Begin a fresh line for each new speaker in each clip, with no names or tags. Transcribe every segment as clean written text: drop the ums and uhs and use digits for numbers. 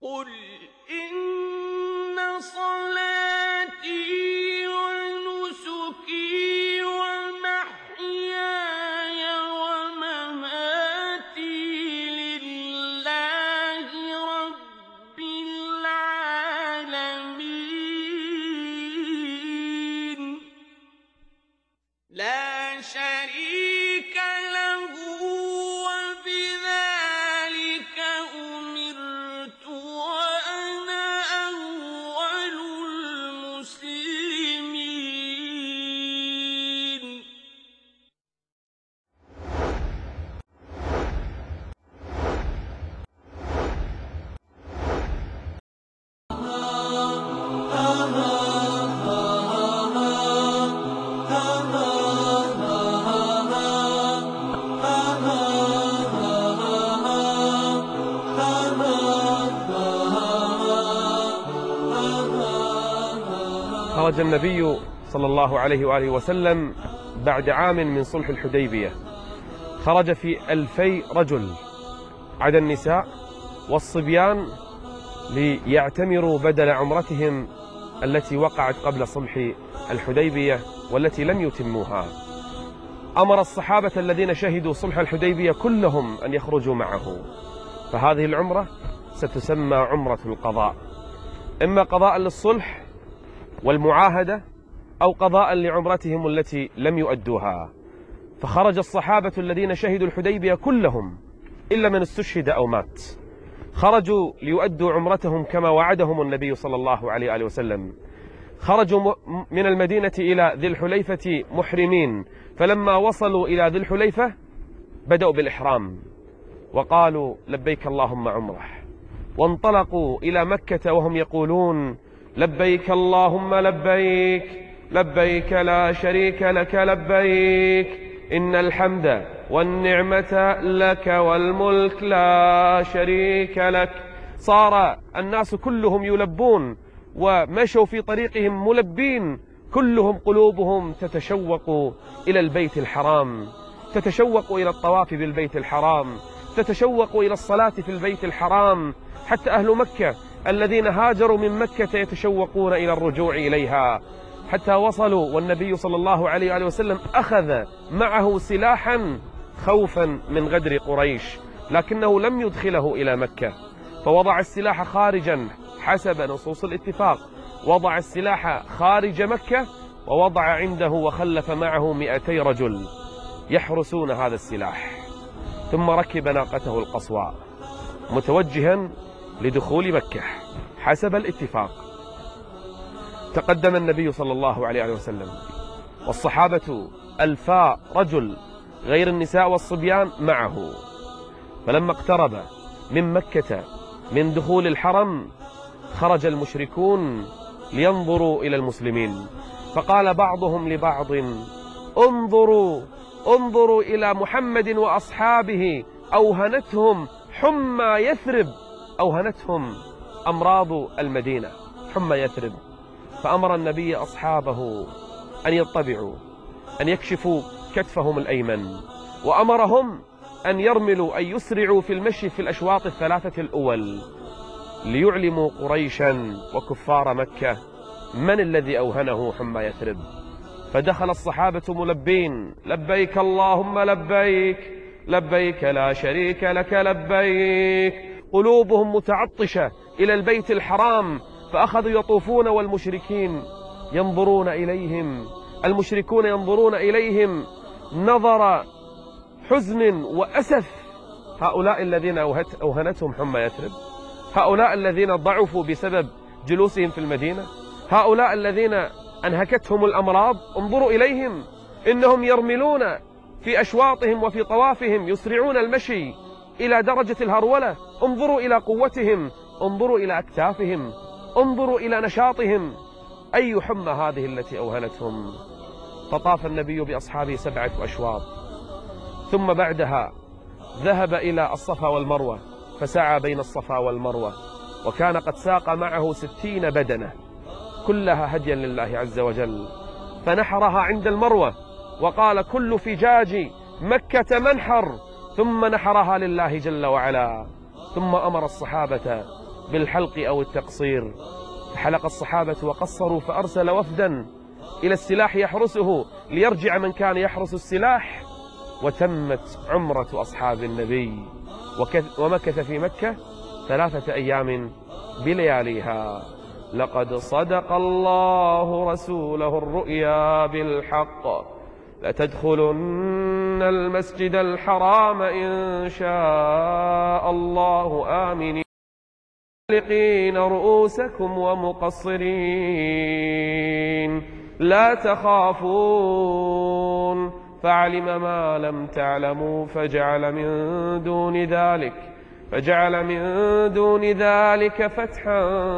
قل إن صلاتي ونسكي ومحياي ومماتي لله رب العالمين لا شريك له وبذلك أمرت وأنا أول المسلمين.
خرج النبي صلى الله عليه وآله وسلم بعد عام من صلح الحديبية، خرج في 2000 رجل عدا النساء والصبيان ليعتمروا بدل عمرتهم التي وقعت قبل صلح الحديبية والتي لم يتموها. أمر الصحابة الذين شهدوا صلح الحديبية كلهم أن يخرجوا معه، فهذه العمرة ستسمى عمرة القضاء، إما قضاء للصلح والمعاهدة أو قضاء لعمرتهم التي لم يؤدوها. فخرج الصحابة الذين شهدوا الحديبية كلهم إلا من استشهد أو مات، خرجوا ليؤدوا عمرتهم كما وعدهم النبي صلى الله عليه وآله وسلم. خرجوا من المدينة إلى ذي الحليفة محرمين، فلما وصلوا إلى ذي الحليفة بدأوا بالإحرام وقالوا لبيك اللهم عمره، وانطلقوا إلى مكة وهم يقولون لبيك اللهم لبيك لبيك لا شريك لك لبيك إن الحمد والنعمة لك والملك لا شريك لك. صار الناس كلهم يلبون ومشوا في طريقهم ملبين، كلهم قلوبهم تتشوق إلى البيت الحرام، تتشوق إلى الطواف بالبيت الحرام، تتشوق إلى الصلاة في البيت الحرام. حتى أهل مكة الذين هاجروا من مكة يتشوقون إلى الرجوع إليها، حتى وصلوا والنبي صلى الله عليه وآله وسلم أخذ معه سلاحا خوفا من غدر قريش، لكنه لم يدخله إلى مكة، فوضع السلاح خارجا حسب نصوص الاتفاق، وضع السلاح خارج مكة ووضع عنده وخلف معه 200 رجل يحرسون هذا السلاح، ثم ركب ناقته القصواء متوجها لدخول مكة حسب الاتفاق. تقدم النبي صلى الله عليه وسلم والصحابة 1000 رجل غير النساء والصبيان معه، فلما اقترب من مكة من دخول الحرم خرج المشركون لينظروا إلى المسلمين، فقال بعضهم لبعض انظروا إلى محمد وأصحابه أوهنتهم حمى يثرب، أوهنتهم أمراض المدينة حمى يثرب. فأمر النبي أصحابه أن يطبعوا، أن يكشفوا كتفهم الأيمن، وأمرهم أن يرملوا، أن يسرعوا في المشي في الأشواط 3 الأول ليعلموا قريشا وكفار مكة من الذي أوهنه حمى يثرب. فدخل الصحابة ملبين لبيك اللهم لبيك لبيك لا شريك لك لبيك، قلوبهم متعطشة إلى البيت الحرام، فأخذوا يطوفون والمشركين ينظرون إليهم، المشركون ينظرون إليهم نظر حزن وأسف. هؤلاء الذين أوهنتهم حمى يثرب، هؤلاء الذين ضعفوا بسبب جلوسهم في المدينة، هؤلاء الذين أنهكتهم الأمراض، انظروا إليهم إنهم يرملون في أشواطهم وفي طوافهم، يسرعون المشي إلى درجة الهرولة. انظروا إلى قوتهم، انظروا إلى أكتافهم، انظروا إلى نشاطهم، أي حمى هذه التي أوهنتهم. فطاف النبي بأصحابه 7 أشواط، ثم بعدها ذهب إلى الصفا والمروة فسعى بين الصفا والمروة، وكان قد ساق معه 60 بدنة كلها هديا لله عز وجل، فنحرها عند المروة وقال كل فجاج مكة منحر، ثم نحرها لله جل وعلا. ثم أمر الصحابة بالحلق أو التقصير. فحلق الصحابة وقصروا، فأرسل وفدا إلى السلاح يحرسه ليرجع من كان يحرس السلاح، وتمت عمرة أصحاب النبي، ومكث في مكة 3 أيام بلياليها. لقد صدق الله رسوله الرؤيا بالحق لتدخلن المسجد الحرام إن شاء الله آمنين محلقين رؤوسكم ومقصرين لا تخافون فعلم ما لم تعلموا فجعل من دون ذلك فتحا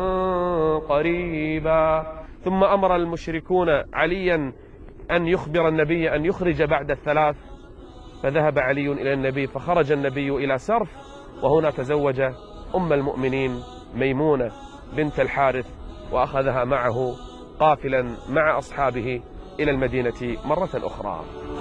قريبا. ثم أمر المشركون عليا أن يخبر النبي أن يخرج بعد 3، فذهب علي إلى النبي، فخرج النبي إلى سرف، وهنا تزوج أم المؤمنين ميمونة بنت الحارث، وأخذها معه قافلا مع أصحابه إلى المدينة مرة أخرى.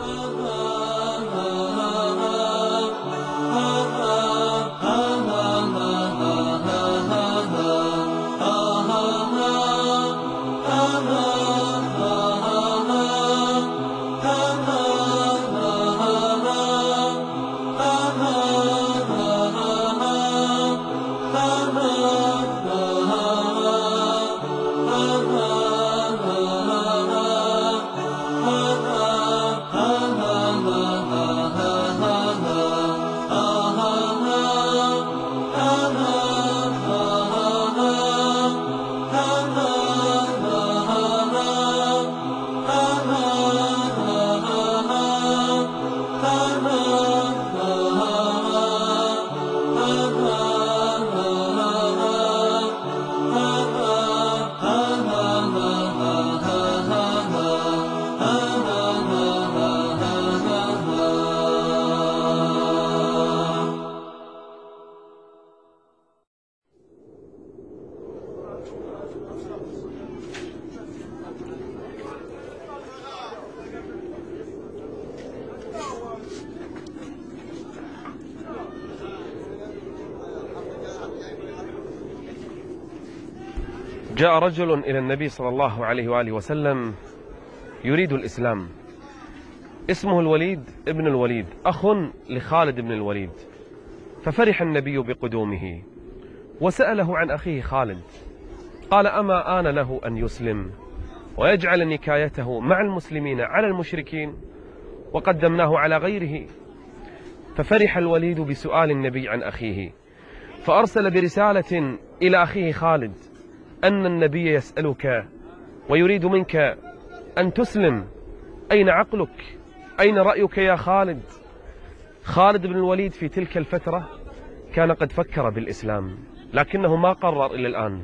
جاء رجل إلى النبي صلى الله عليه وآله وسلم يريد الإسلام، اسمه الوليد ابن الوليد، أخ لخالد بن الوليد. ففرح النبي بقدومه وسأله عن أخيه خالد، قال: أما آن له أن يسلم ويجعل نكايته مع المسلمين على المشركين وقدمناه على غيره؟ ففرح الوليد بسؤال النبي عن أخيه، فأرسل برسالة إلى أخيه خالد أن النبي يسألك ويريد منك أن تسلم، أين عقلك؟ أين رأيك يا خالد؟ خالد بن الوليد في تلك الفترة كان قد فكر بالإسلام، لكنه ما قرر إلى الآن.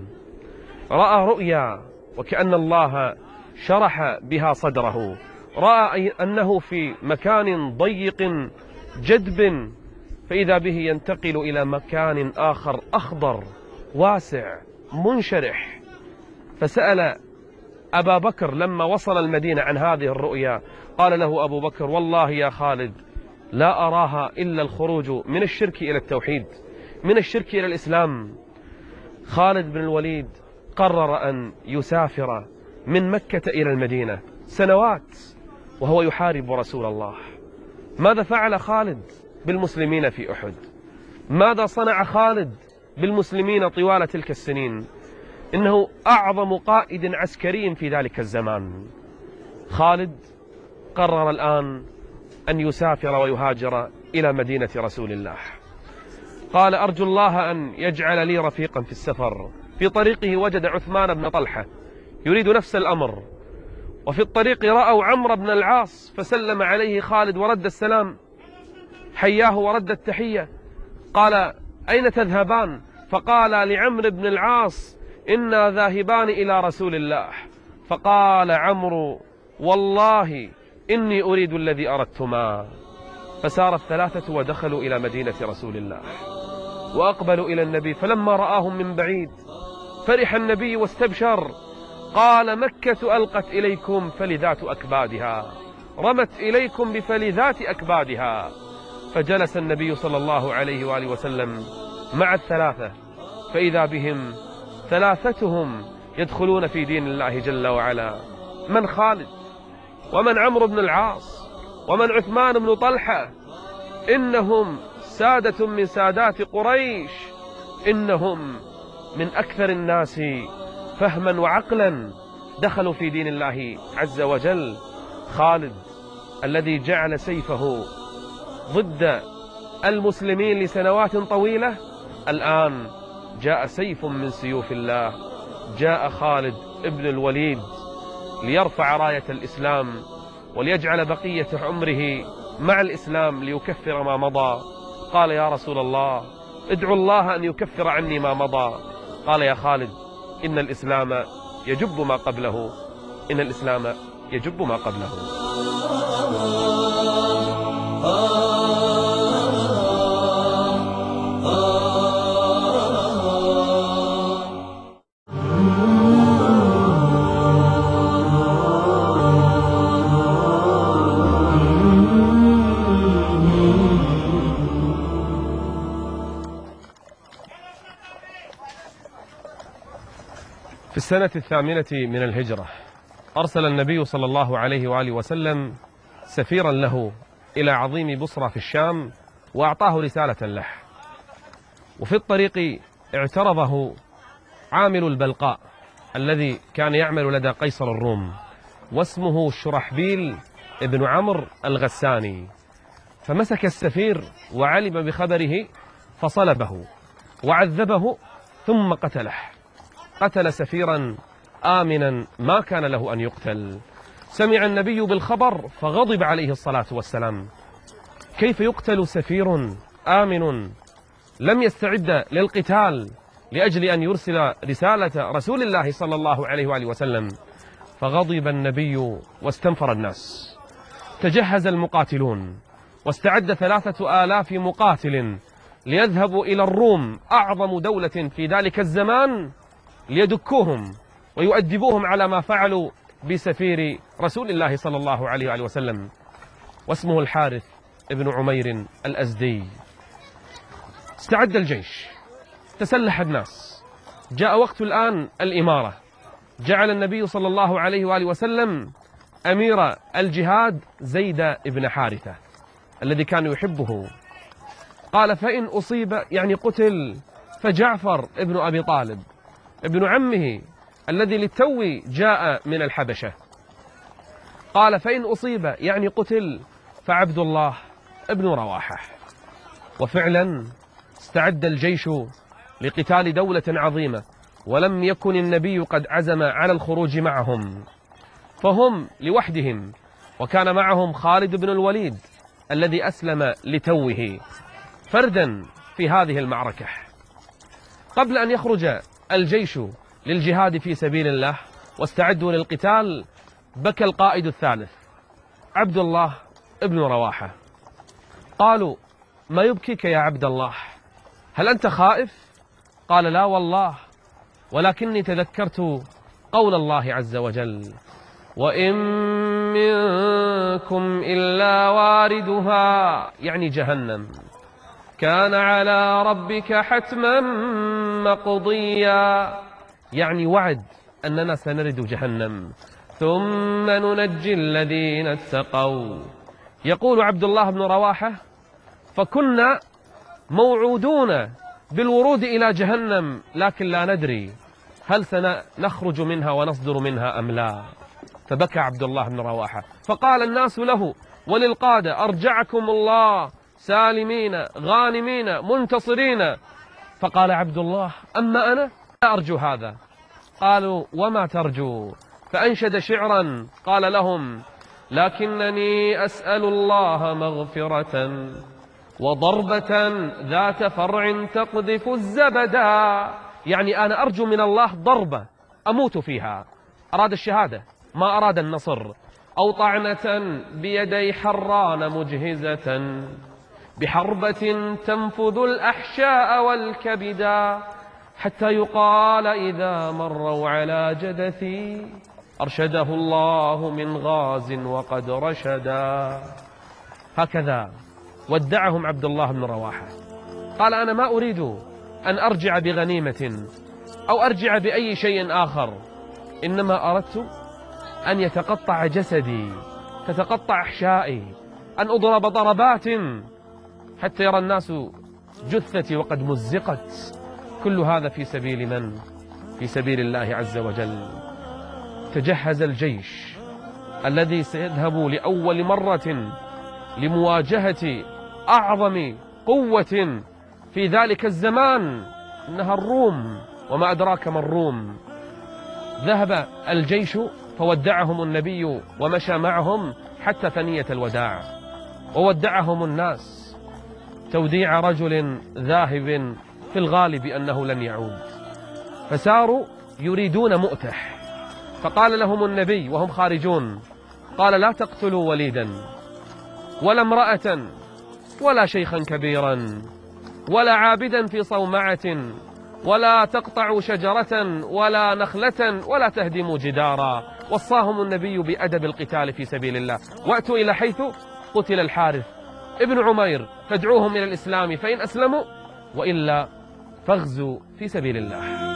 رأى رؤيا وكأن الله شرح بها صدره، رأى أنه في مكان ضيق جدب، فإذا به ينتقل إلى مكان آخر أخضر واسع منشرح. فسأل أبا بكر لما وصل المدينة عن هذه الرؤيا، قال له أبو بكر: والله يا خالد لا أراها إلا الخروج من الشرك إلى التوحيد، من الشرك إلى الإسلام. خالد بن الوليد قرر أن يسافر من مكة إلى المدينة سنوات وهو يحارب رسول الله. ماذا فعل خالد بالمسلمين في أحد؟ ماذا صنع خالد بالمسلمين طوال تلك السنين؟ إنه أعظم قائد عسكري في ذلك الزمان. خالد قرر الآن أن يسافر ويهاجر إلى مدينة رسول الله. قال: أرجو الله أن يجعل لي رفيقا في السفر. في طريقه وجد عثمان بن طلحة يريد نفس الأمر، وفي الطريق رأوا عمرو بن العاص، فسلم عليه خالد ورد السلام، حياه ورد التحية. قال: أين تذهبان؟ فقال لعمرو بن العاص: إنا ذاهبان إلى رسول الله. فقال عمرو: والله إني أريد الذي أردتما. فسار الثلاثة ودخلوا إلى مدينة رسول الله وأقبلوا إلى النبي، فلما رآهم من بعيد فرح النبي واستبشر، قال: مكة ألقت إليكم فلذات أكبادها، رمت إليكم بفلذات أكبادها. فجلس النبي صلى الله عليه وآله وسلم مع الثلاثة فإذا بهم ثلاثتهم يدخلون في دين الله جل وعلا. من خالد، ومن عمرو بن العاص، ومن عثمان بن طلحة، إنهم سادة من سادات قريش، إنهم من أكثر الناس فهما وعقلا دخلوا في دين الله عز وجل. خالد الذي جعل سيفه ضد المسلمين لسنوات طويلة، الآن جاء سيف من سيوف الله، جاء خالد ابن الوليد ليرفع راية الإسلام وليجعل بقية عمره مع الإسلام ليكفر ما مضى. قال: يا رسول الله، ادعو الله أن يكفر عني ما مضى. قال: يا خالد، إن الإسلام يجب ما قبله، إن الإسلام يجب ما قبله. في السنة 8 من الهجرة أرسل النبي صلى الله عليه وآله وسلم سفيرا له إلى عظيم بصرى في الشام، وأعطاه رسالة له. وفي الطريق اعترضه عامل البلقاء الذي كان يعمل لدى قيصر الروم، واسمه شرحبيل ابن عمرو الغساني. فمسك السفير وعلم بخبره فصلبه وعذبه ثم قتله. قتل سفيرا آمنا ما كان له أن يقتل. سمع النبي بالخبر فغضب عليه الصلاة والسلام: كيف يقتل سفير آمن لم يستعد للقتال لأجل أن يرسل رسالة رسول الله صلى الله عليه وآله وسلم؟ فغضب النبي واستنفر الناس. تجهز المقاتلون واستعد 3000 مقاتل ليذهبوا إلى الروم، أعظم دولة في ذلك الزمان، ليدكوهم ويؤدبوهم على ما فعلوا بسفير رسول الله صلى الله عليه وآله وسلم، واسمه الحارث ابن عمير الأزدي. استعد الجيش، تسلح الناس، جاء وقت الآن الإمارة. جعل النبي صلى الله عليه وآله وسلم أمير الجهاد زيد بن حارثة الذي كان يحبه. قال: فإن أصيب، يعني قتل، فجعفر ابن أبي طالب ابن عمه الذي للتو جاء من الحبشة. قال: فإن أصيب، يعني قتل، فعبد الله ابن رواحة. وفعلا استعد الجيش لقتال دولة عظيمة، ولم يكن النبي قد عزم على الخروج معهم، فهم لوحدهم، وكان معهم خالد بن الوليد الذي أسلم لتوه فردا في هذه المعركة. قبل أن يخرج الجيش للجهاد في سبيل الله واستعدوا للقتال، بكى القائد الثالث عبد الله ابن رواحة. قالوا: ما يبكيك يا عبد الله؟ هل أنت خائف؟ قال: لا والله، ولكني تذكرت قول الله عز وجل: وإن منكم إلا واردها، يعني جهنم، كان على ربك حتما مقضيا، يعني وعد أننا سنرد جهنم ثم ننجي الذين اتقوا. يقول عبد الله بن رواحة: فكنا موعودون بالورود إلى جهنم، لكن لا ندري هل سنخرج منها ونصدر منها أم لا. فبكى عبد الله بن رواحة، فقال الناس له وللقادة: أرجعكم الله سالمين غانمين منتصرين. فقال عبد الله: أما أنا لا أرجو هذا. قالوا: وما ترجو؟ فأنشد شعرا قال لهم: لكنني أسأل الله مغفرة وضربة ذات فرع تقذف الزبدا، يعني أنا أرجو من الله ضربة أموت فيها. أراد الشهادة ما أراد النصر. أو طعنة بيدي حران مجهزة بحربة تنفذ الأحشاء والكبدا، حتى يقال إذا مروا على جدثي أرشده الله من غاز وقد رشدا. هكذا ودعهم عبد الله بن رواحة. قال: أنا ما أريد أن أرجع بغنيمة أو أرجع بأي شيء آخر، إنما أردت أن يتقطع جسدي، تتقطع أحشائي، أن أضرب ضربات حتى يرى الناس جثتي وقد مزقت. كل هذا في سبيل من؟ في سبيل الله عز وجل. تجهز الجيش الذي سيذهب لأول مرة لمواجهة أعظم قوة في ذلك الزمان، إنها الروم. وما أدراك ما الروم. ذهب الجيش فودعهم النبي ومشى معهم حتى ثنية الوداع، وودعهم الناس توديع رجل ذاهب في الغالب أنه لن يعود. فساروا يريدون مؤتح، فقال لهم النبي وهم خارجون، قال: لا تقتلوا وليدا ولا امرأة ولا شيخا كبيرا ولا عابدا في صومعة، ولا تقطعوا شجرة ولا نخلة ولا تهدموا جدارا. وصاهم النبي بأدب القتال في سبيل الله. وأتوا إلى حيث قتل الحارث ابن عمير، فادعوهم إلى الإسلام فإن أسلموا، وإلا فاغزوا في سبيل الله.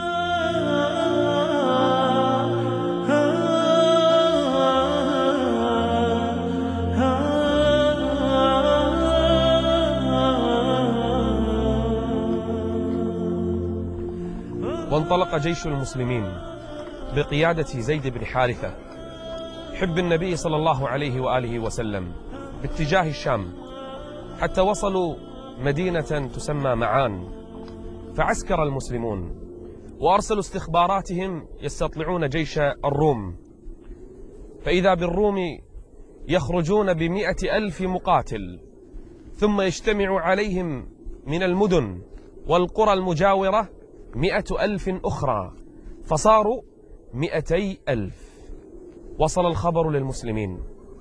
وانطلق جيش المسلمين بقيادة زيد بن حارثة حب النبي صلى الله عليه وآله وسلم باتجاه الشام، حتى وصلوا مدينة تسمى معان. فعسكر المسلمون وأرسلوا استخباراتهم يستطلعون جيش الروم، فإذا بالروم يخرجون ب100,000 مقاتل، ثم يجتمع عليهم من المدن والقرى المجاورة 100,000 أخرى، فصاروا 200,000. وصل الخبر للمسلمين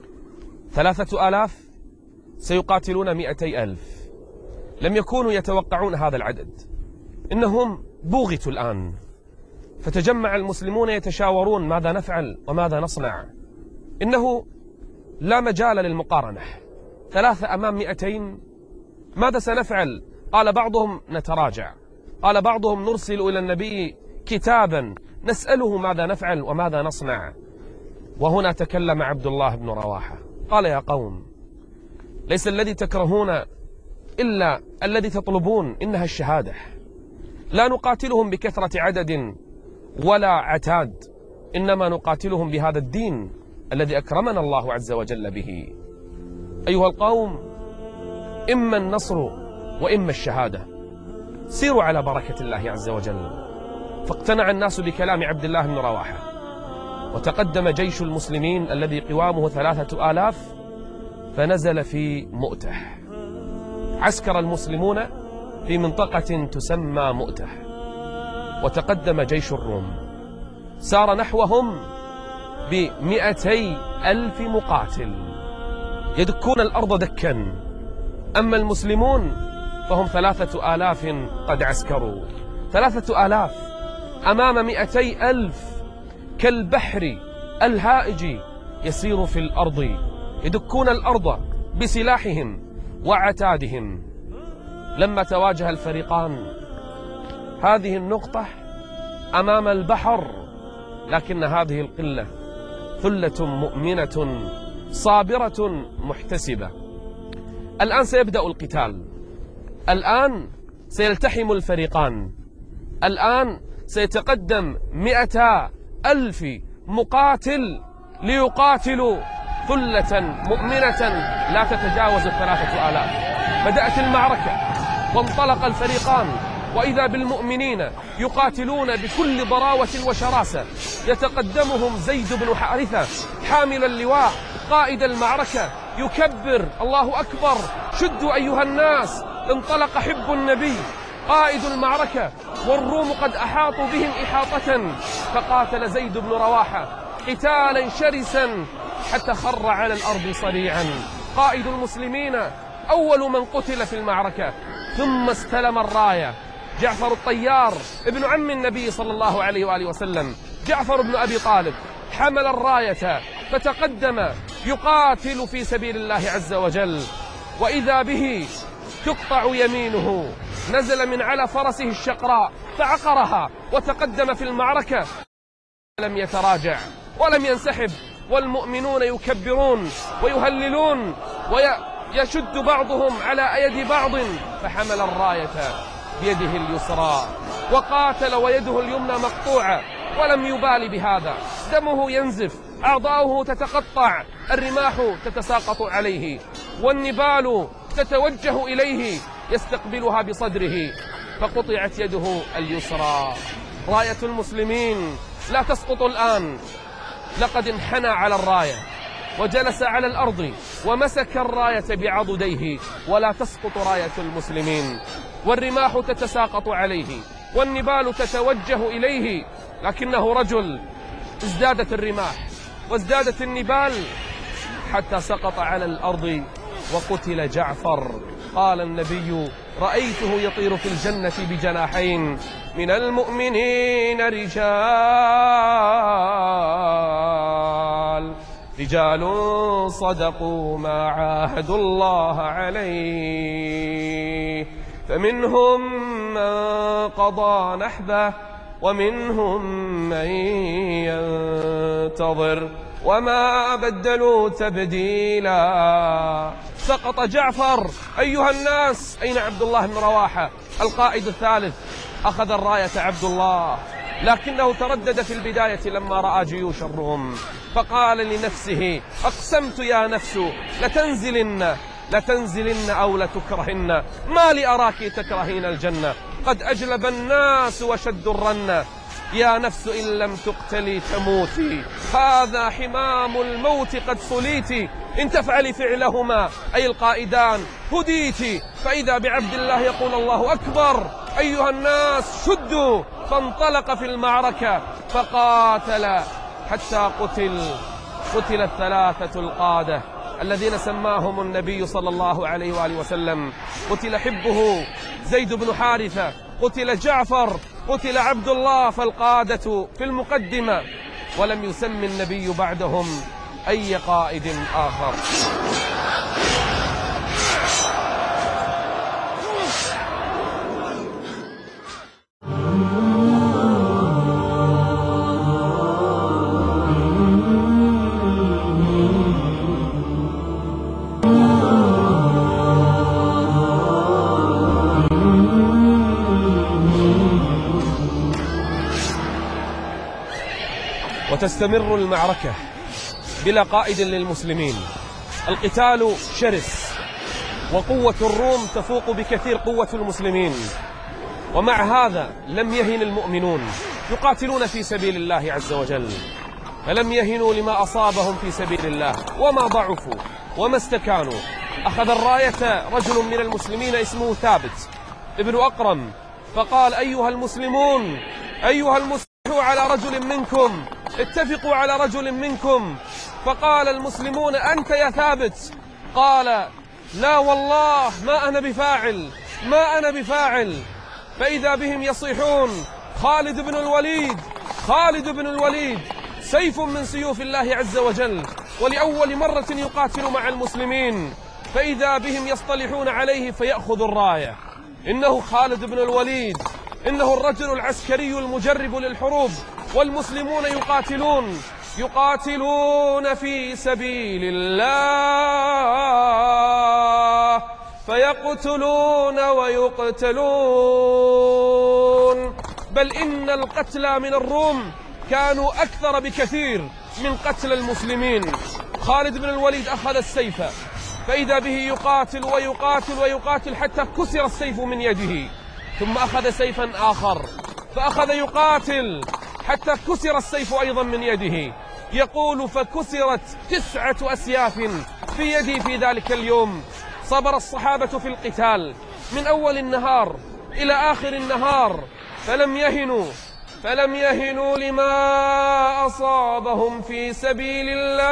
3,000 سيقاتلون 200,000. لم يكونوا يتوقعون هذا العدد، إنهم بوغتوا الآن. فتجمع المسلمون يتشاورون ماذا نفعل وماذا نصنع. إنه لا مجال للمقارنة، 3 أمام 200، ماذا سنفعل؟ قال بعضهم نتراجع، قال بعضهم نرسل إلى النبي كتابا نسأله ماذا نفعل وماذا نصنع. وهنا تكلم عبد الله بن رواحة قال: يا قوم، ليس الذي تكرهون إلا الذي تطلبون، إنها الشهادة. لا نقاتلهم بكثرة عدد ولا عتاد، إنما نقاتلهم بهذا الدين الذي أكرمنا الله عز وجل به. أيها القوم، إما النصر وإما الشهادة، سيروا على بركة الله عز وجل. فاقتنع الناس بكلام عبد الله بن رواحة، وتقدم جيش المسلمين الذي قوامه 3,000 فنزل في مؤتح. عسكر المسلمون في منطقة تسمى مؤتح، وتقدم جيش الروم، سار نحوهم ب200,000 مقاتل يدكون الأرض دكا. أما المسلمون فهم 3,000 قد عسكروا. 3,000 أمام 200,000 كالبحر الهائج يسير في الأرض، يدكون الأرض بسلاحهم وعتادهم. لما تواجه الفريقان، هذه النقطة أمام البحر، لكن هذه القلة ثلة مؤمنة صابرة محتسبة. الآن سيبدأ القتال، الآن سيلتحم الفريقان، الآن سيتقدم 200,000 مقاتل ليقاتلوا ثلة مؤمنة لا تتجاوز 3,000. بدأت المعركة وانطلق الفريقان، وإذا بالمؤمنين يقاتلون بكل ضراوة وشراسة. يتقدمهم زيد بن حارثة حامل اللواء قائد المعركة يكبر: الله أكبر، شدوا أيها الناس. انطلق حب النبي قائد المعركة، والروم قد أحاطوا بهم إحاطة، فقاتل زيد بن رواحة قتالا شرسا حتى خر على الأرض صريعا. قائد المسلمين أول من قتل في المعركة. ثم استلم الراية جعفر الطيار ابن عم النبي صلى الله عليه وآله وسلم، جعفر بن أبي طالب، حمل الراية فتقدم يقاتل في سبيل الله عز وجل. وإذا به تقطع يمينه نزل من على فرسه الشقراء فعقرها وتقدم في المعركة، لم يتراجع ولم ينسحب، والمؤمنون يكبرون ويهللون ويشد بعضهم على يد بعض، فحمل الراية بيده اليسرى وقاتل ويده اليمنى مقطوعة ولم يبال بهذا، دمه ينزف، أعضاؤه تتقطع، الرماح تتساقط عليه والنبال تتوجه إليه يستقبلها بصدره، فقطعت يده اليسرى. راية المسلمين لا تسقط الآن، لقد انحنى على الراية وجلس على الأرض ومسك الراية بعضديه، ولا تسقط راية المسلمين، والرماح تتساقط عليه والنبال تتوجه إليه، لكنه رجل. ازدادت الرماح وازدادت النبال حتى سقط على الأرض وقتل جعفر. قال النبي: رأيته يطير في الجنة بجناحين، من المؤمنين رجال صدقوا ما عاهدوا الله عليه، فمنهم من قضى نحبه ومنهم من ينتظر وما بدلوا تبديلا. سقط جعفر. أيها الناس، أين عبد الله بن رواحة القائد الثالث؟ أخذ الراية عبد الله، لكنه تردد في البداية لما رأى جيوش الروم، فقال لنفسه: أقسمت يا نفس لتنزلن أو لتكرهن، ما لي أراك تكرهين الجنة، قد أجلب الناس وشد الرنة، يا نفس إن لم تقتلي تموتي، هذا حمام الموت قد صليتي، إن تفعلي فعلهما أي القائدان هديتي. فإذا بعبد الله يقول: الله أكبر، أيها الناس شدوا، فانطلق في المعركة فقاتل حتى قتل الثلاثة القادة الذين سماهم النبي صلى الله عليه وآله وسلم. قتل حبه زيد بن حارثة، قتل جعفر، قتل عبد الله، فالقادة في المقدمة، ولم يسم النبي بعدهم أي قائد آخر. وتستمر المعركة بلا قائد للمسلمين، القتال شرس، وقوة الروم تفوق بكثير قوة المسلمين، ومع هذا لم يهن المؤمنون، يقاتلون في سبيل الله عز وجل، فلم يهنوا لما أصابهم في سبيل الله، وما ضعفوا وما استكانوا. أخذ الراية رجل من المسلمين اسمه ثابت ابن أقرم، فقال: أيها المسلمون، على رجل منكم، اتفقوا على رجل منكم. فقال المسلمون: أنت يا ثابت؟ قال: لا والله ما أنا بفاعل. فإذا بهم يصيحون: خالد بن الوليد، سيف من سيوف الله عز وجل، ولأول مرة يقاتل مع المسلمين. فإذا بهم يصطلحون عليه فيأخذ الراية: إنه خالد بن الوليد، إنه الرجل العسكري المجرب للحروب. والمسلمون يقاتلون في سبيل الله، فيقتلون ويقتلون، بل إن القتلى من الروم كانوا أكثر بكثير من قتل المسلمين. خالد بن الوليد أخذ السيف، فإذا به يقاتل حتى كسر السيف من يده، ثم أخذ سيفا آخر فأخذ يقاتل حتى كسر السيف أيضا من يده. يقول: فكسرت 9 أسياف في يدي في ذلك اليوم. صبر الصحابة في القتال من أول النهار إلى آخر النهار، فلم يهنوا لما أصابهم في سبيل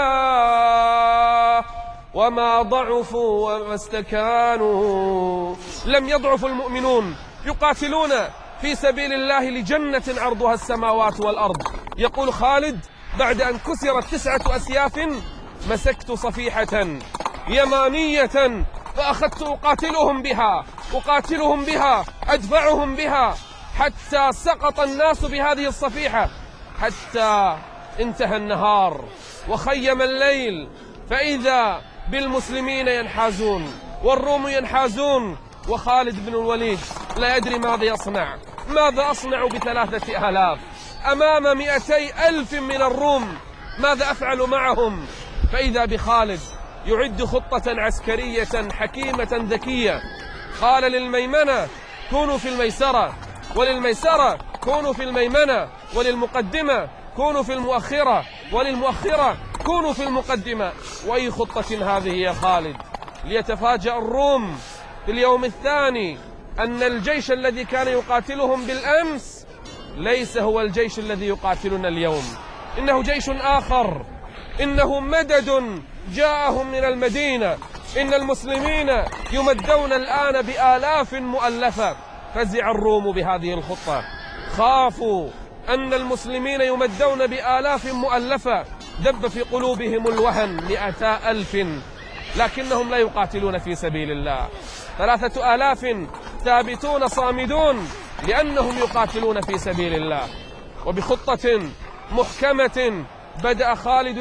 الله، وما ضعفوا وما استكانوا. لم يضعف المؤمنون، يقاتلون في سبيل الله لجنة عرضها السماوات والأرض. يقول خالد: بعد أن كسرت 9 أسياف مسكت صفيحة يمانية فأخذت أقاتلهم بها أقاتلهم بها، أدفعهم بها، حتى سقط الناس بهذه الصفيحة، حتى انتهى النهار وخيم الليل، فإذا بالمسلمين ينحازون والروم ينحازون، وخالد بن الوليد لا يدري ماذا يصنع. ماذا أصنع ب3,000 أمام 200,000 من الروم؟ ماذا أفعل معهم؟ فإذا بخالد يعد خطة عسكرية حكيمة ذكية. قال للميمنة كونوا في الميسرة، وللميسرة كونوا في الميمنة، وللمقدمة كونوا في المؤخرة، وللمؤخرة كونوا في المقدمة. وأي خطة هذه يا خالد؟ ليتفاجأ الروم في اليوم الثاني أن الجيش الذي كان يقاتلهم بالأمس ليس هو الجيش الذي يقاتلنا اليوم، إنه جيش آخر، إنه مدد جاءهم من المدينة، إن المسلمين يمدون الآن بآلاف مؤلفة. فزع الروم بهذه الخطة، خافوا أن المسلمين يمدون بآلاف مؤلفة، دب في قلوبهم الوهن 200,000، لكنهم لا يقاتلون في سبيل الله. 3,000 ثابتون صامدون لأنهم يقاتلون في سبيل الله. وبخطة محكمة بدأ خالد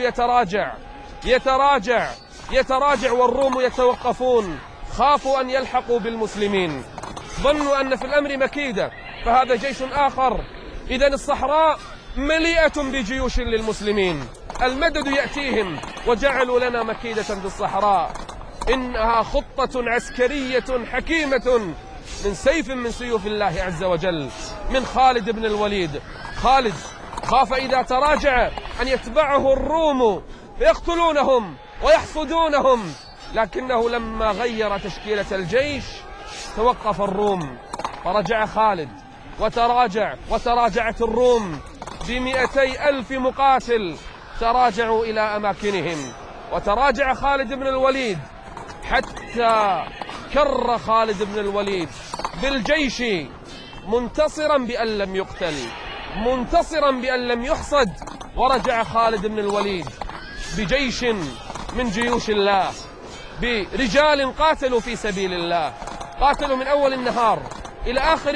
يتراجع والروم يتوقفون، خافوا أن يلحقوا بالمسلمين، ظنوا أن في الأمر مكيدة، فهذا جيش آخر. إذن الصحراء مليئة بجيوش للمسلمين، المدد يأتيهم، وجعلوا لنا مكيدة في الصحراء. إنها خطة عسكرية حكيمة من سيف من سيوف الله عز وجل، من خالد بن الوليد. خالد خاف إذا تراجع أن يتبعه الروم فيقتلونهم ويحصدونهم، لكنه لما غير تشكيلة الجيش توقف الروم، فرجع خالد وتراجعت الروم ب200,000 مقاتل، تراجعوا إلى أماكنهم. وتراجع خالد بن الوليد حتى كر خالد بن الوليد بالجيش، منتصرا بأن لم يقتل، منتصرا بأن لم يحصد. ورجع خالد بن الوليد بجيش من جيوش الله، برجال قاتلوا في سبيل الله، قاتلوا من أول النهار إلى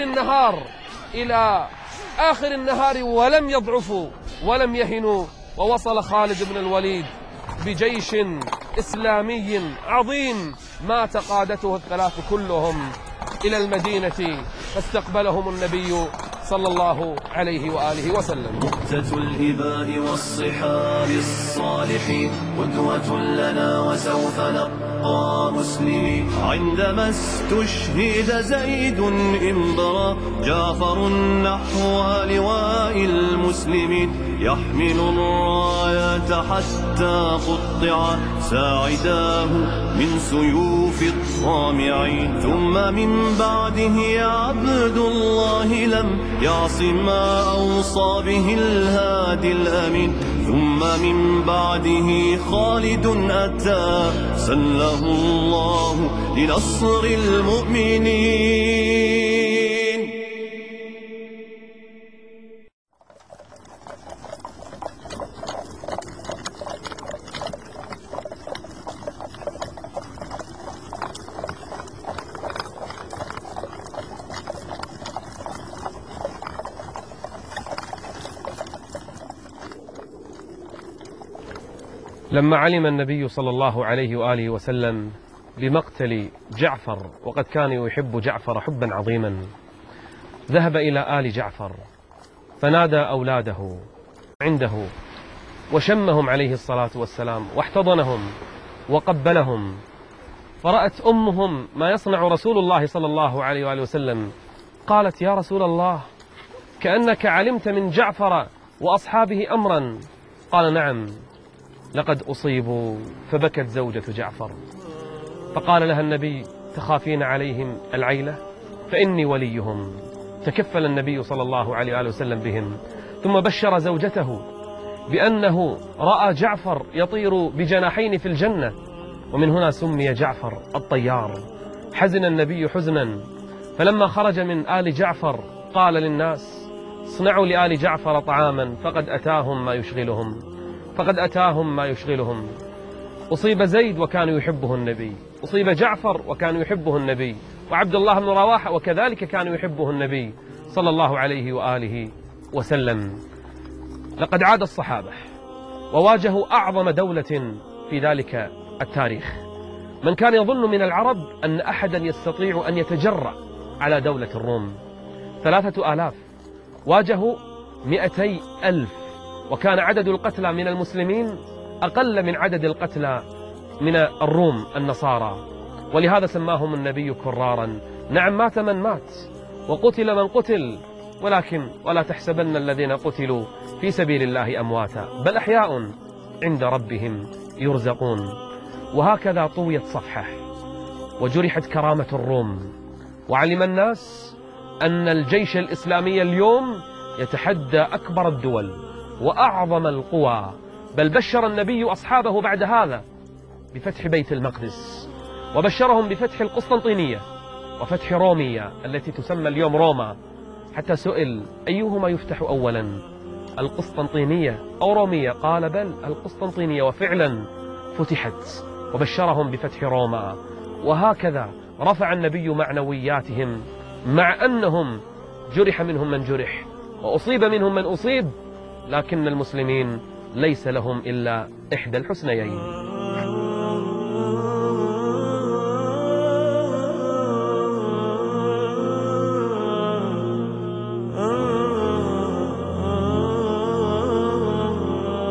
آخر النهار ولم يضعفوا ولم يهنوا. ووصل خالد بن الوليد بجيش إسلامي عظيم مات قادته الثلاث كلهم إلى المدينة، فاستقبلهم النبي صلى الله عليه وآله وسلم.
مؤتة الإباء والصحاب الصالحين قدوة لنا وسوف نبقى مسلمين. عندما استشهد زيد انبرى جعفر نحو لواء المسلمين، يحمل الراية حتى قطع ساعداه من سيوف الطامعين. ثم من بعده عبد الله لم يعص ما أوصى به الهادي الأمين. ثم من بعده خالد أتى سله الله لنصر المؤمنين.
لما علم النبي صلى الله عليه وآله وسلم بمقتل جعفر، وقد كان يحب جعفر حبا عظيما، ذهب إلى آل جعفر فنادى أولاده عنده وشمهم عليه الصلاة والسلام واحتضنهم وقبلهم. فرأت أمهم ما يصنع رسول الله صلى الله عليه وآله وسلم، قالت: يا رسول الله، كأنك علمت من جعفر وأصحابه أمرا. قال: نعم، لقد أصيبوا. فبكت زوجة جعفر، فقال لها النبي: تخافين عليهم العيلة؟ فإني وليهم. تكفل النبي صلى الله عليه وآله وسلم بهم، ثم بشر زوجته بأنه رأى جعفر يطير بجناحين في الجنة، ومن هنا سمي جعفر الطيار. حزن النبي حزنا، فلما خرج من آل جعفر قال للناس: اصنعوا لآل جعفر طعاما فقد أتاهم ما يشغلهم. أصيب زيد وكان يحبه النبي، أصيب جعفر وكان يحبه النبي، وعبد الله بن رواحة، وكذلك كان يحبه النبي صلى الله عليه وآله وسلم. لقد عاد الصحابة وواجهوا أعظم دولة في ذلك التاريخ. من كان يظن من العرب أن أحدا يستطيع أن يتجرأ على دولة الروم، 3000 واجهوا 200,000، وكان عدد القتلى من المسلمين أقل من عدد القتلى من الروم النصارى، ولهذا سماهم النبي كرارا. نعم، مات من مات وقتل من قتل، ولكن ولا تحسبن الذين قتلوا في سبيل الله أمواتا بل أحياء عند ربهم يرزقون. وهكذا طويت صفحة وجرحت كرامة الروم، وعلم الناس أن الجيش الإسلامي اليوم يتحدى أكبر الدول وأعظم القوى. بل بشر النبي أصحابه بعد هذا بفتح بيت المقدس، وبشرهم بفتح القسطنطينية وفتح رومية التي تسمى اليوم روما، حتى سئل أيهما يفتح أولا، القسطنطينية أو رومية؟ قال بل القسطنطينية، وفعلا فتحت، وبشرهم بفتح روما. وهكذا رفع النبي معنوياتهم، مع أنهم جرح منهم من جرح وأصيب منهم من أصيب، لكن المسلمين ليس لهم إلا إحدى الحسنيين.